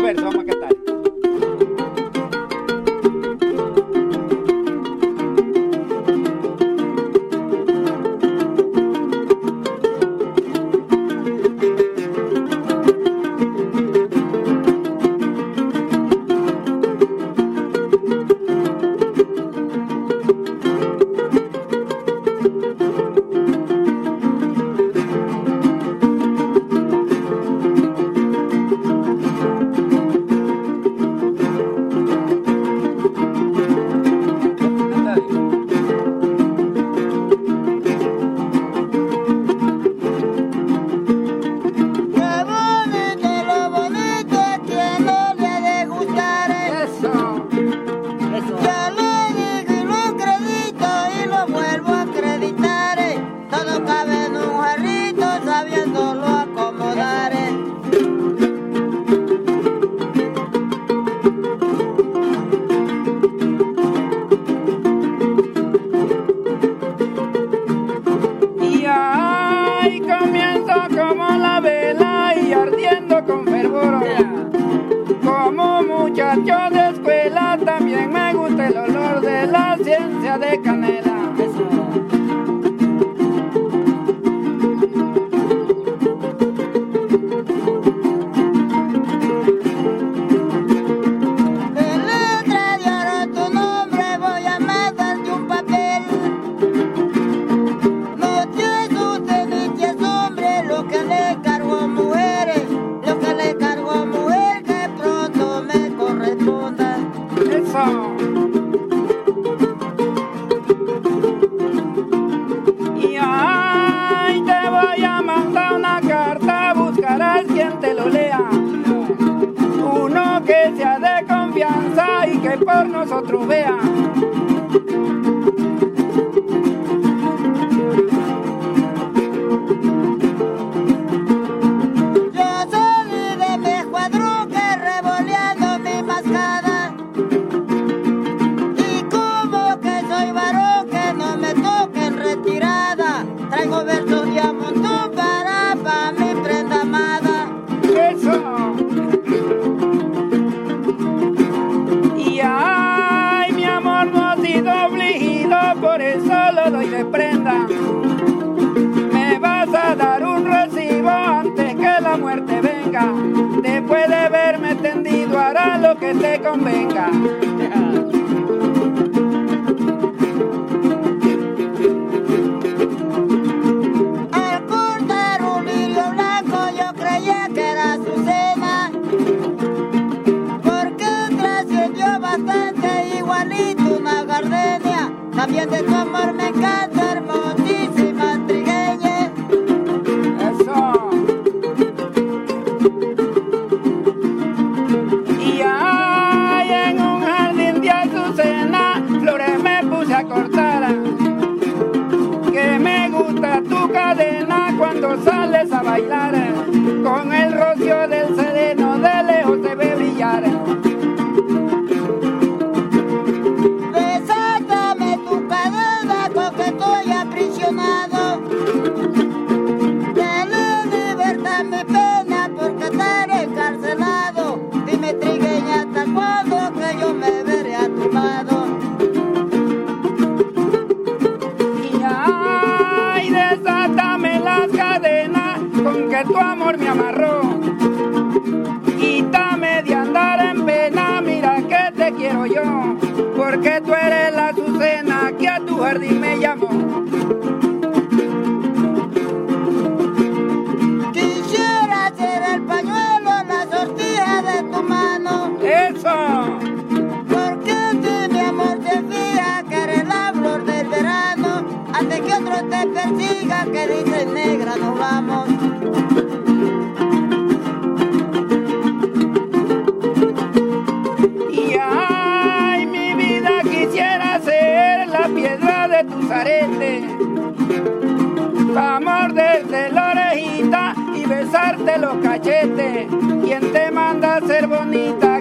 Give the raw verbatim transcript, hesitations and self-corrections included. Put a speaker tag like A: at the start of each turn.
A: versos vamos a cantar.
B: Muchacho de escuela, también me gusta el olor de la ciencia de canela.
C: En letra de oro tu nombre voy a mandarte un papel. No te asustes ni te asombres lo que le cargo a mujeres, lo que le cargo a mujer que pronto me corresponda.
B: Eso. Y ay, te voy a mandar una carta, buscarás quien te lo lea. Uno que sea de confianza y que por nosotros vea.
C: Yo salí de mi escuadrón que revoleando mi mascada. Y como que soy varón que no me toque en retirada, traigo versos de a montón para, para mi prenda amada.
B: Eso. Y ay, mi amor no ha sido afligido, por eso lo doy de prenda. Me vas a dar un recibo antes que la muerte venga. Después de verme tendido hará lo que te convenga.
C: Al cortar un lirio blanco yo creía que era Azucena, porque trascendió bastante igualito una gardenia. También de tu amor me encanta, hermosísima trigueña.
B: Eso. Y ay, en un jardín de azucena flores me puse a cortar. Que me gusta tu cadena cuando sales a bailar. Con el rocío del sereno de lejos se ve brillar.
C: Desátame tu cadena porque estoy aprisionado. Dale libertad mi pena porque estaré encarcelado. Dime trigueña hasta cuándo que yo me veré a tu lado.
B: Y ay, desátame las cadenas con que tu amor me amarró. Quítame de andar en pena, mira que te quiero yo, porque tú eres la azucena que a tu jardín me llamó.
C: Quisiera ser el pañuelo, la sortija de tu mano.
B: Eso.
C: Porque tú, mi amor, te fija que eres la flor del verano. Antes que otro te persiga, que dice negra, nos vamos.
B: Y ay, mi vida quisiera ser la piedra de tus aretes, pa' morderte la orejita y besarte los cachetes. ¿Quién te manda a ser bonita